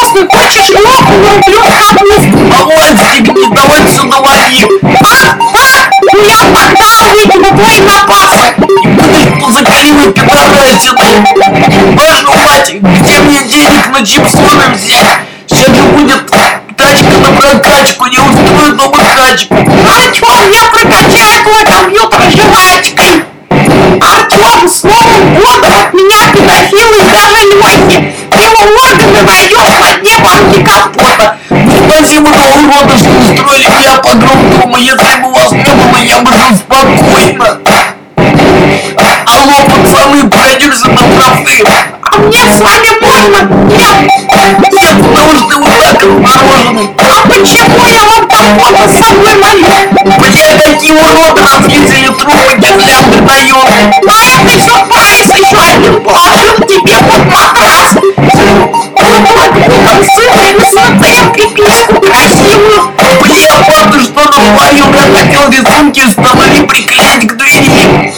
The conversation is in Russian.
вкусный, хочешь лопну, рублю капусту. Авансик, не давай сюда лови. Ну я тогда выкину твои напасы. Будешь закаливать пидорасиной. Вашу мать, где мне денег на чипсоны взять? Сейчас же будет тачка на прокачку, не устрою новую тачку. Артем, я прокачаю твой компьютер жвачкой. Артем, с Новым годом от меня педофилы даже Лехи. Его органы найдешь на дне банки компота. Спасибо, Новый год, что устроили меня по-другому. Если бы вас не было, я бы жил спокойно. Алло, пацаны, пройдемся на трофей. А мне с вами можно? Нет. Нет, потому что вы так отморожены. А почему я вам компота с собой налью? Бля, какие уроды развесили трубы гирлянды даем. А это сюрприз, еще один положил тебе под матрас. Там сына или смотрел приписку красивую. Бля, пап, ты что натворил? Я хотел рисунки из стороны приклеить к двери.